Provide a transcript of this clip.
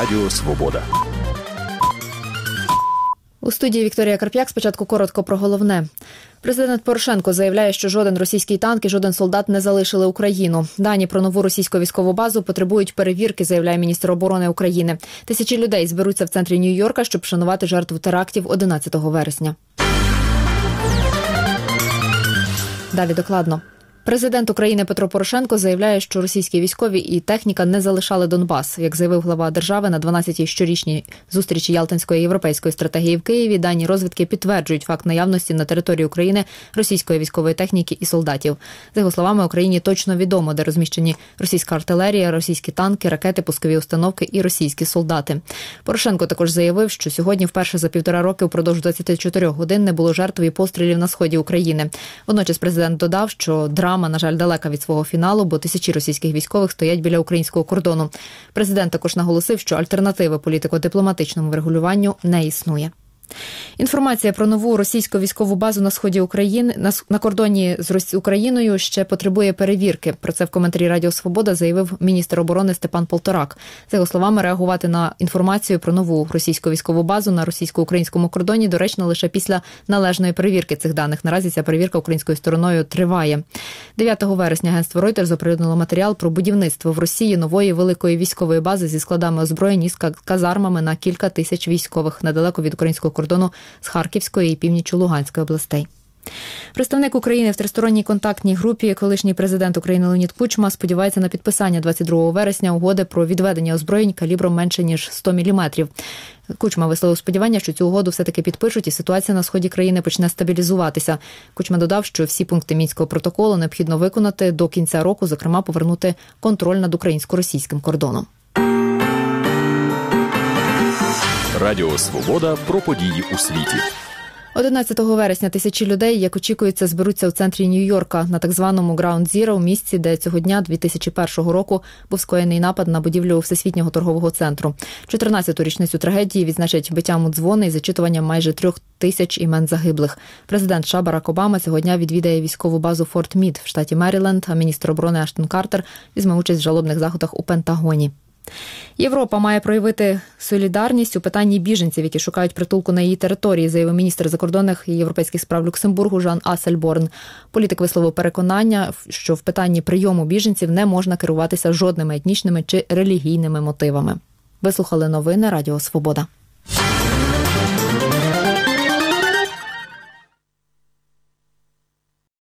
Радіо Свобода. У студії Вікторія Карп'як. Спочатку коротко про головне. Президент Порошенко заявляє, що жоден російський танк і жоден солдат не залишили Україну. Дані про нову російську військову базу потребують перевірки, заявляє міністр оборони України. Тисячі людей зберуться в центрі Нью-Йорка, щоб вшанувати жертву терактів 11 вересня. Далі докладно. Президент України Петро Порошенко заявляє, що російські військові і техніка не залишали Донбас. Як заявив глава держави на 12-й щорічній зустрічі Ялтинської європейської стратегії в Києві, дані розвідки підтверджують факт наявності на території України російської військової техніки і солдатів. За його словами, Україні точно відомо, де розміщені російська артилерія, російські танки, ракети, пускові установки і російські солдати. Порошенко також заявив, що сьогодні вперше за 1,5 роки впродовж 24 годин не було жертв і пострілів на сході України. Водночас президент додав, що драма, на жаль, далека від свого фіналу, бо тисячі російських військових стоять біля українського кордону. Президент також наголосив, що альтернативи політико-дипломатичному врегулюванню не існує. Інформація про нову російську військову базу на сході України, на кордоні з Україною ще потребує перевірки. Про це в коментарі Радіо Свобода заявив міністр оборони Степан Полторак. За його словами, реагувати на інформацію про нову російську військову базу на російсько-українському кордоні доречно лише після належної перевірки цих даних. Наразі ця перевірка українською стороною триває. 9 вересня агентство Reuters оприлюднило матеріал про будівництво в Росії нової великої військової бази зі складами озброєнь і з казармами на кілька тисяч військових недалеко від українського кордону з Харківської і Північно-Луганської областей. Представник України в тристоронній контактній групі, колишній президент України Леонід Кучма, сподівається на підписання 22 вересня угоди про відведення озброєнь калібром менше, ніж 100 мм. Кучма висловив сподівання, що цю угоду все-таки підпишуть і ситуація на сході країни почне стабілізуватися. Кучма додав, що всі пункти Мінського протоколу необхідно виконати до кінця року, зокрема повернути контроль над українсько-російським кордоном. Радіо Свобода про події у світі. 11 вересня тисячі людей, як очікується, зберуться в центрі Нью-Йорка на так званому Ground Zero, місці, де цього дня 2001 року був скоєний напад на будівлю Всесвітнього торгового центру. 14-ту річницю трагедії відзначать биттям у дзвони і зачитуванням майже 3000 імен загиблих. Президент США Барак Обама цього дня відвідає військову базу Форт Мід в штаті Меріленд, а міністр оборони Аштон Картер візьме участь в жалобних заходах у Пентагоні. Європа має проявити солідарність у питанні біженців, які шукають притулку на її території, заявив міністр закордонних і європейських справ Люксембургу Жан Ассельборн. Політик висловив переконання, що в питанні прийому біженців не можна керуватися жодними етнічними чи релігійними мотивами. Вислухали новини Радіо Свобода.